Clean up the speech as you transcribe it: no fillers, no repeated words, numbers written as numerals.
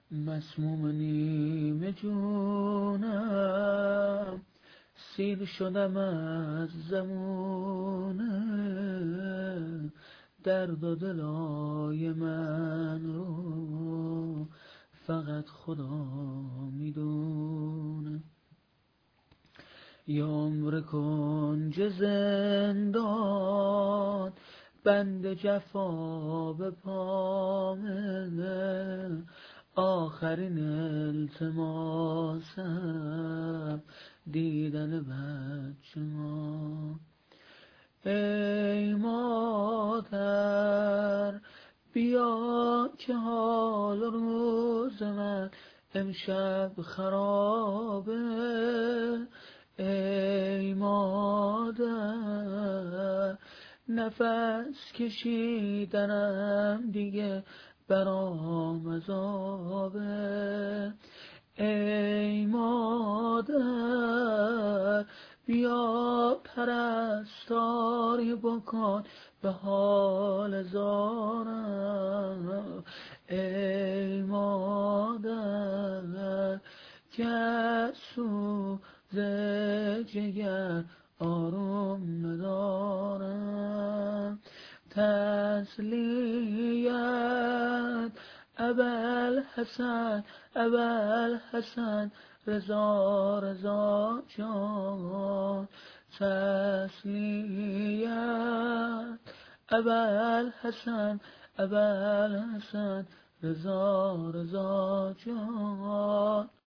مسموم نیمه جونم، سیر شدم از زمونه، درد و دلای من رو فقط خدا میدونه. یا عمر کنج زندان، بند جفا به پامه، آخرین التماسم دیدن بچه ما. ای مادر بیا که حال روز من امشب خرابه. ای مادر نفس کشیدنم دیگه برام عذابه. ای مادر بیا پرستاری بکن به حال زارم. ای مادر که از سوز جگر آروم ندارم. تسلیت ابوالحسن، ابوالحسن رضا، رضا جان. تسلیت ابوالحسن، ابوالحسن رضا، رضا جان.